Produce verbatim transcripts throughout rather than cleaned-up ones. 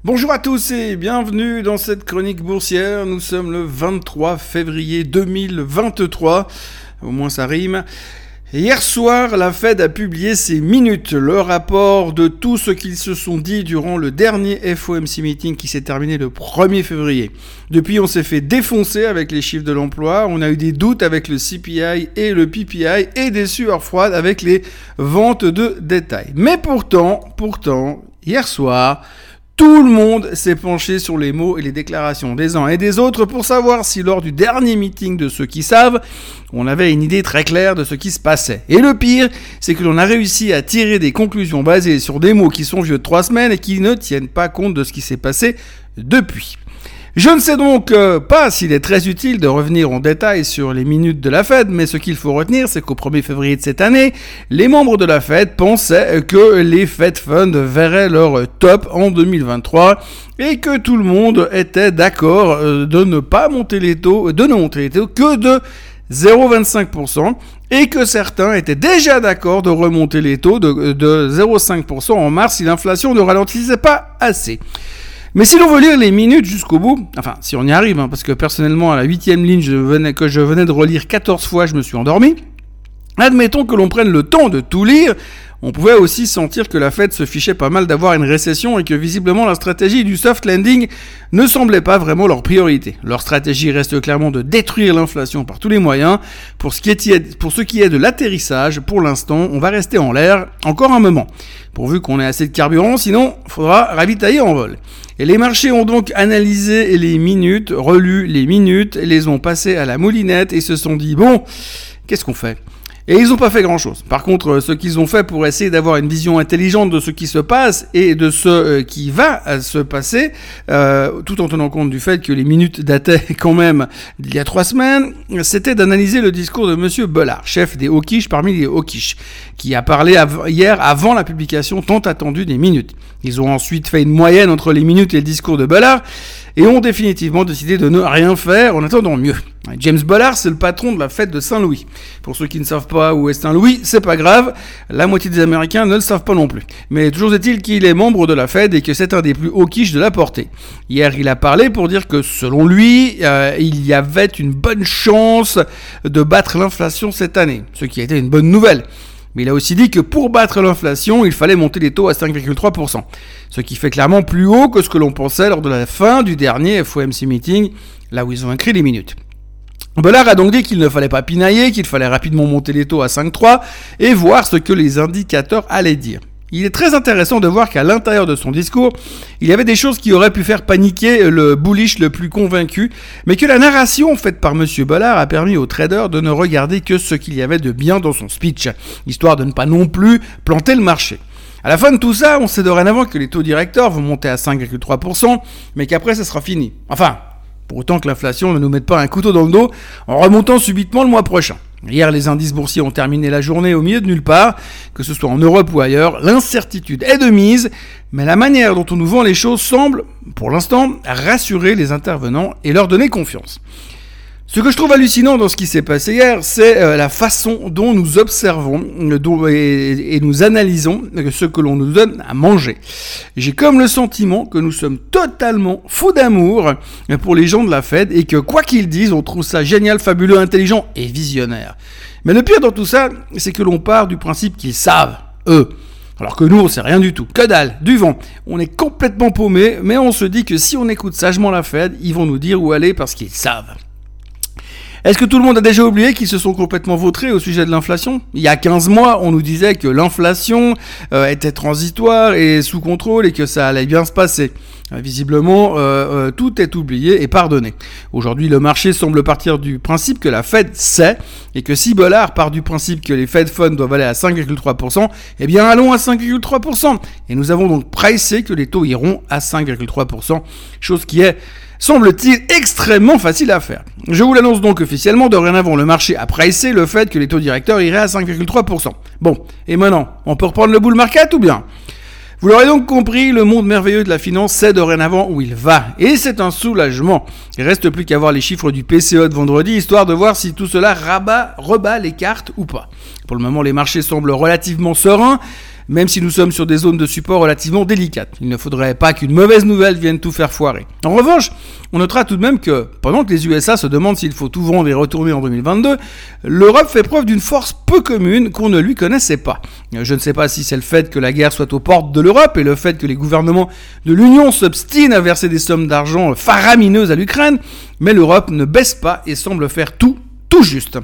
Bonjour à tous et bienvenue dans cette chronique boursière. Nous sommes le vingt-trois février deux mille vingt-trois. Au moins ça rime. Hier soir, la Fed a publié ses minutes, le rapport de tout ce qu'ils se sont dit durant le dernier F O M C meeting qui s'est terminé le premier février. Depuis, on s'est fait défoncer avec les chiffres de l'emploi, on a eu des doutes avec le C P I et le P P I et des sueurs froides avec les ventes de détail. Mais pourtant, pourtant, hier soir, tout le monde s'est penché sur les mots et les déclarations des uns et des autres pour savoir si lors du dernier meeting de ceux qui savent, on avait une idée très claire de ce qui se passait. Et le pire, c'est que l'on a réussi à tirer des conclusions basées sur des mots qui sont vieux de trois semaines et qui ne tiennent pas compte de ce qui s'est passé depuis. Je ne sais donc euh, pas s'il est très utile de revenir en détail sur les minutes de la Fed, mais ce qu'il faut retenir, c'est qu'au premier février de cette année, les membres de la Fed pensaient que les Fed Funds verraient leur top en deux mille vingt-trois et que tout le monde était d'accord de ne pas monter les taux, de ne monter les taux que de zéro virgule vingt-cinq pour cent et que certains étaient déjà d'accord de remonter les taux de, de zéro virgule cinq pour cent en mars si l'inflation ne ralentissait pas assez. Mais si l'on veut lire les minutes jusqu'au bout, enfin, si on y arrive, hein, parce que personnellement, à la huitième ligne je venais, que je venais de relire quatorze fois, je me suis endormi. Admettons que l'on prenne le temps de tout lire, on pouvait aussi sentir que la Fed se fichait pas mal d'avoir une récession et que visiblement la stratégie du soft landing ne semblait pas vraiment leur priorité. Leur stratégie reste clairement de détruire l'inflation par tous les moyens. Pour ce qui est, pour ce qui est de l'atterrissage, pour l'instant, on va rester en l'air encore un moment, pourvu qu'on ait assez de carburant, sinon il faudra ravitailler en vol. Et les marchés ont donc analysé les minutes, relu les minutes, les ont passées à la moulinette et se sont dit, bon, qu'est-ce qu'on fait ? Et ils n'ont pas fait grand-chose. Par contre, ce qu'ils ont fait pour essayer d'avoir une vision intelligente de ce qui se passe et de ce euh, qui va se passer, euh, tout en tenant compte du fait que les minutes dataient quand même d'il y a trois semaines, c'était d'analyser le discours de Monsieur Bullard, chef des hawkish parmi les hawkish, qui a parlé av- hier avant la publication tant attendue des minutes. Ils ont ensuite fait une moyenne entre les minutes et le discours de Bullard et ont définitivement décidé de ne rien faire en attendant mieux. James Bullard, c'est le patron de la fête de Saint-Louis. Pour ceux qui ne savent pas où est Saint-Louis, c'est pas grave, la moitié des Américains ne le savent pas non plus. Mais toujours est-il qu'il est membre de la Fed et que c'est un des plus hawkish de la portée. Hier, il a parlé pour dire que selon lui, euh, il y avait une bonne chance de battre l'inflation cette année, ce qui a été une bonne nouvelle. Mais il a aussi dit que pour battre l'inflation, il fallait monter les taux à cinq virgule trois pour cent. Ce qui fait clairement plus haut que ce que l'on pensait lors de la fin du dernier F O M C meeting, là où ils ont écrit les minutes. Bullard a donc dit qu'il ne fallait pas pinailler, qu'il fallait rapidement monter les taux à cinq virgule trois et voir ce que les indicateurs allaient dire. Il est très intéressant de voir qu'à l'intérieur de son discours, il y avait des choses qui auraient pu faire paniquer le bullish le plus convaincu, mais que la narration faite par Monsieur Bullard a permis aux traders de ne regarder que ce qu'il y avait de bien dans son speech, histoire de ne pas non plus planter le marché. À la fin de tout ça, on sait dorénavant que les taux directeurs vont monter à cinq virgule trois pour cent, mais qu'après ça sera fini. Enfin, pour autant que l'inflation ne nous mette pas un couteau dans le dos en remontant subitement le mois prochain. Hier, les indices boursiers ont terminé la journée au milieu de nulle part, que ce soit en Europe ou ailleurs. L'incertitude est de mise, mais la manière dont on nous vend les choses semble, pour l'instant, rassurer les intervenants et leur donner confiance. Ce que je trouve hallucinant dans ce qui s'est passé hier, c'est euh, la façon dont nous observons euh, dont, et, et nous analysons ce que l'on nous donne à manger. J'ai comme le sentiment que nous sommes totalement fous d'amour pour les gens de la Fed et que quoi qu'ils disent, on trouve ça génial, fabuleux, intelligent et visionnaire. Mais le pire dans tout ça, c'est que l'on part du principe qu'ils savent, eux. Alors que nous, on sait rien du tout. Que dalle, du vent. On est complètement paumés, mais on se dit que si on écoute sagement la Fed, ils vont nous dire où aller parce qu'ils savent. Est-ce que tout le monde a déjà oublié qu'ils se sont complètement vautrés au sujet de l'inflation ? Il y a quinze mois, on nous disait que l'inflation euh, était transitoire et sous contrôle et que ça allait bien se passer. Euh, visiblement, euh, euh, tout est oublié et pardonné. Aujourd'hui, le marché semble partir du principe que la Fed sait et que si Bullard part du principe que les Fed Funds doivent aller à cinq virgule trois pour cent, eh bien allons à cinq virgule trois pour cent. Et nous avons donc pricé que les taux iront à cinq virgule trois pour cent, chose qui est, semble-t-il, extrêmement facile à faire. Je vous l'annonce donc officiellement, dorénavant le marché a pricé le fait que les taux directeurs iraient à cinq virgule trois pour cent. Bon, et maintenant, on peut reprendre le bull market ou bien ? Vous l'aurez donc compris, le monde merveilleux de la finance sait dorénavant où il va. Et c'est un soulagement. Il reste plus qu'à voir les chiffres du P C E de vendredi, histoire de voir si tout cela rabat, rebat les cartes ou pas. Pour le moment, les marchés semblent relativement sereins. même si nous sommes sur des zones de support relativement délicates. Il ne faudrait pas qu'une mauvaise nouvelle vienne tout faire foirer. En revanche, on notera tout de même que, pendant que les U S A se demandent s'il faut tout vendre et retourner en deux mille vingt-deux, l'Europe fait preuve d'une force peu commune qu'on ne lui connaissait pas. Je ne sais pas si c'est le fait que la guerre soit aux portes de l'Europe et le fait que les gouvernements de l'Union s'obstinent à verser des sommes d'argent faramineuses à l'Ukraine, mais l'Europe ne baisse pas et semble faire tout, tout juste.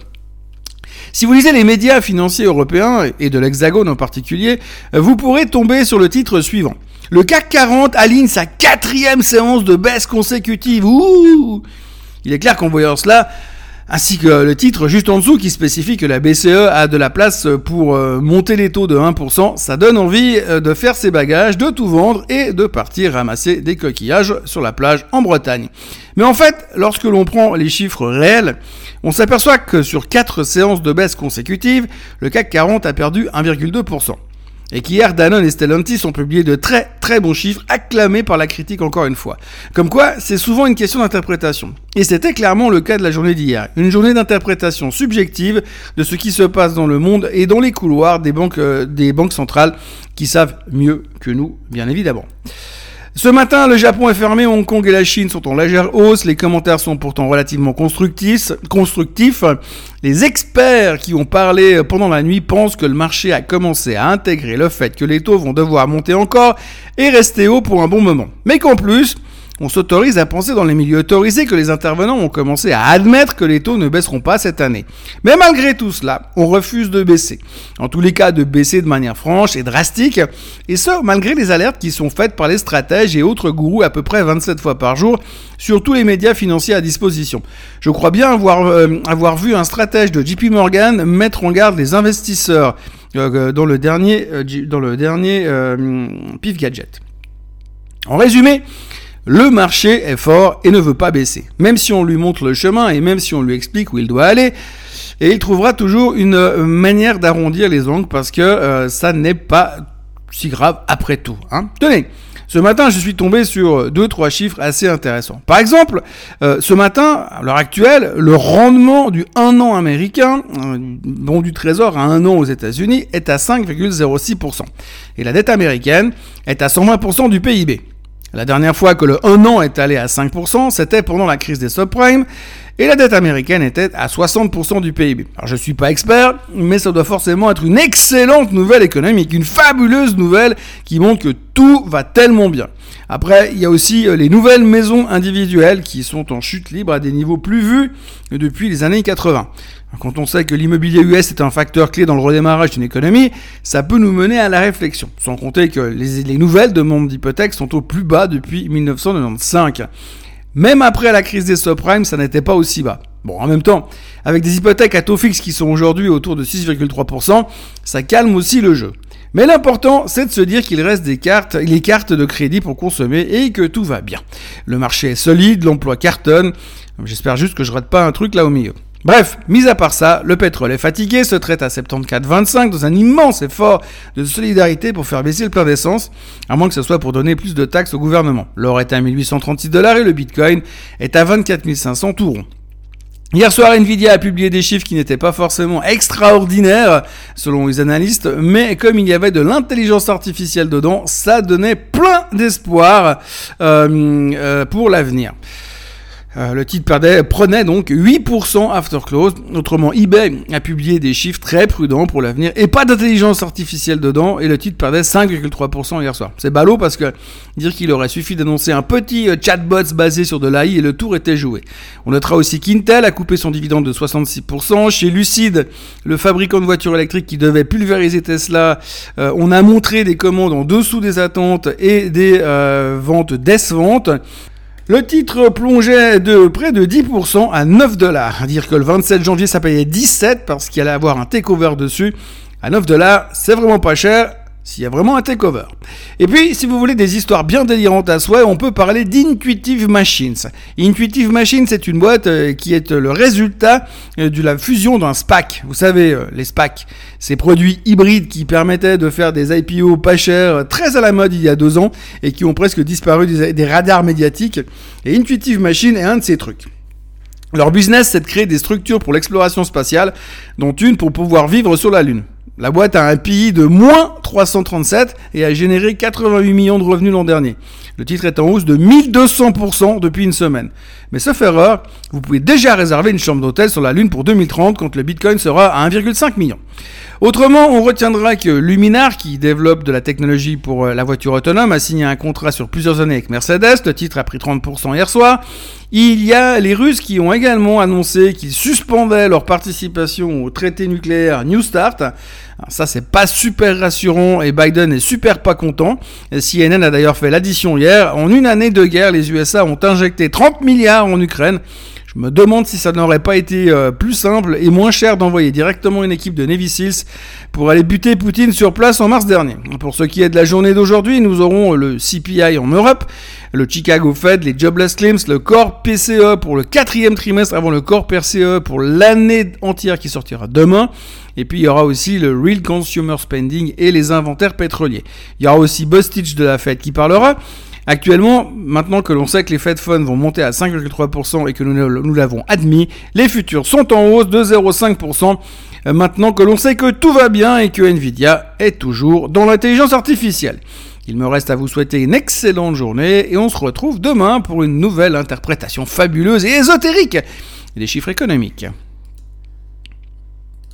Si vous lisez les médias financiers européens, et de l'Hexagone en particulier, vous pourrez tomber sur le titre suivant. Le C A C quarante aligne sa quatrième séance de baisse consécutive. Ouh! Il est clair qu'en voyant cela, ainsi que le titre juste en dessous qui spécifie que la B C E a de la place pour monter les taux de un pour cent, ça donne envie de faire ses bagages, de tout vendre et de partir ramasser des coquillages sur la plage en Bretagne. Mais en fait, lorsque l'on prend les chiffres réels, on s'aperçoit que sur quatre séances de baisse consécutives, le C A C quarante a perdu un virgule deux pour cent. Et qu'hier, Danone et Stellantis ont publié de très très bons chiffres, acclamés par la critique encore une fois. Comme quoi, c'est souvent une question d'interprétation. Et c'était clairement le cas de la journée d'hier. Une journée d'interprétation subjective de ce qui se passe dans le monde et dans les couloirs des banques, euh, des banques centrales qui savent mieux que nous, bien évidemment. Ce matin, le Japon est fermé, Hong Kong et la Chine sont en légère hausse, les commentaires sont pourtant relativement constructifs. constructifs. Les experts qui ont parlé pendant la nuit pensent que le marché a commencé à intégrer le fait que les taux vont devoir monter encore et rester hauts pour un bon moment. Mais qu'en plus, on s'autorise à penser dans les milieux autorisés que les intervenants ont commencé à admettre que les taux ne baisseront pas cette année. Mais malgré tout cela, on refuse de baisser. En tous les cas, de baisser de manière franche et drastique, et ce, malgré les alertes qui sont faites par les stratèges et autres gourous à peu près vingt-sept fois par jour sur tous les médias financiers à disposition. Je crois bien avoir, euh, avoir vu un stratège de J P Morgan mettre en garde les investisseurs euh, dans le dernier, euh, dans le dernier euh, Pif Gadget. En résumé, le marché est fort et ne veut pas baisser. Même si on lui montre le chemin et même si on lui explique où il doit aller, et il trouvera toujours une manière d'arrondir les angles parce que euh, ça n'est pas si grave après tout. Hein. Tenez, ce matin, je suis tombé sur deux, trois chiffres assez intéressants. Par exemple, euh, ce matin, à l'heure actuelle, le rendement du un an américain, euh, bon du trésor à un an aux États-Unis, est à cinq virgule zéro six pour cent. Et la dette américaine est à cent vingt pour cent du P I B. La dernière fois que le un an est allé à cinq pour cent, c'était pendant la crise des subprimes, et la dette américaine était à soixante pour cent du P I B. Alors je suis pas expert, mais ça doit forcément être une excellente nouvelle économique, une fabuleuse nouvelle qui montre que tout va tellement bien. Après, il y a aussi les nouvelles maisons individuelles qui sont en chute libre à des niveaux plus vus depuis les années quatre-vingts. Quand on sait que l'immobilier U S est un facteur clé dans le redémarrage d'une économie, ça peut nous mener à la réflexion. Sans compter que les, les nouvelles demandes d'hypothèques sont au plus bas depuis dix-neuf cent quatre-vingt-quinze. Même après la crise des subprimes, ça n'était pas aussi bas. Bon, en même temps, avec des hypothèques à taux fixe qui sont aujourd'hui autour de six virgule trois pour cent, ça calme aussi le jeu. Mais l'important, c'est de se dire qu'il reste des cartes, les cartes de crédit pour consommer et que tout va bien. Le marché est solide, l'emploi cartonne. J'espère juste que je rate pas un truc là au milieu. Bref, mis à part ça, le pétrole est fatigué, se traite à soixante-quatorze virgule vingt-cinq dans un immense effort de solidarité pour faire baisser le plein d'essence, à moins que ce soit pour donner plus de taxes au gouvernement. L'or est à mille huit cent trente-six dollars et le bitcoin est à vingt-quatre mille cinq cents tout rond. Hier soir, Nvidia a publié des chiffres qui n'étaient pas forcément extraordinaires, selon les analystes, mais comme il y avait de l'intelligence artificielle dedans, ça donnait plein d'espoir euh, euh, pour l'avenir. Euh, le titre perdait, prenait donc huit pour cent after close. Autrement, eBay a publié des chiffres très prudents pour l'avenir et pas d'intelligence artificielle dedans et le titre perdait cinq virgule trois pour cent hier soir. C'est ballot parce que dire qu'il aurait suffi d'annoncer un petit euh, chatbot basé sur de l'A I et le tour était joué. On notera aussi qu'Intel a coupé son dividende de soixante-six pour cent. Chez Lucid, le fabricant de voitures électriques qui devait pulvériser Tesla, euh, on a montré des commandes en dessous des attentes et des euh, ventes décevantes. Le titre plongeait de près de dix pour cent à neuf dollars. À dire que le vingt-sept janvier, ça payait dix-sept parce qu'il allait avoir un takeover dessus. À neuf dollars, c'est vraiment pas cher s'il y a vraiment un takeover. Et puis, si vous voulez des histoires bien délirantes à souhait, on peut parler d'Intuitive Machines. Intuitive Machines, c'est une boîte euh, qui est le résultat euh, de la fusion d'un SPAC. Vous savez, euh, les SPAC, ces produits hybrides qui permettaient de faire des I P O pas chers, très à la mode il y a deux ans, et qui ont presque disparu des, des radars médiatiques. Et Intuitive Machines est un de ces trucs. Leur business, c'est de créer des structures pour l'exploration spatiale, dont une pour pouvoir vivre sur la Lune. La boîte a un P I de moins trois cent trente-sept et a généré quatre-vingt-huit millions de revenus l'an dernier. Le titre est en hausse de mille deux cents pour cent depuis une semaine. Mais sauf erreur, vous pouvez déjà réserver une chambre d'hôtel sur la Lune pour deux mille trente quand le Bitcoin sera à un virgule cinq million. Autrement, on retiendra que Luminar, qui développe de la technologie pour la voiture autonome, a signé un contrat sur plusieurs années avec Mercedes. Le titre a pris trente pour cent hier soir. Il y a les Russes qui ont également annoncé qu'ils suspendaient leur participation au traité nucléaire New Start. Alors ça, c'est pas super rassurant et Biden est super pas content. C N N a d'ailleurs fait l'addition hier. En une année de guerre, les U S A ont injecté trente milliards en Ukraine. Je me demande si ça n'aurait pas été euh, plus simple et moins cher d'envoyer directement une équipe de Navy Seals pour aller buter Poutine sur place en mars dernier. Pour ce qui est de la journée d'aujourd'hui, nous aurons le C P I en Europe, le Chicago Fed, les Jobless Claims, le Core P C E pour le quatrième trimestre avant le Core P C E pour l'année entière qui sortira demain. Et puis il y aura aussi le Real Consumer Spending et les inventaires pétroliers. Il y aura aussi Bostich de la Fed qui parlera. Actuellement, maintenant que l'on sait que les Fed Funds vont monter à cinq virgule trois pour cent et que nous, nous l'avons admis, les futurs sont en hausse de zéro virgule cinq pour cent. Maintenant que l'on sait que tout va bien et que Nvidia est toujours dans l'intelligence artificielle. Il me reste à vous souhaiter une excellente journée et on se retrouve demain pour une nouvelle interprétation fabuleuse et ésotérique des chiffres économiques.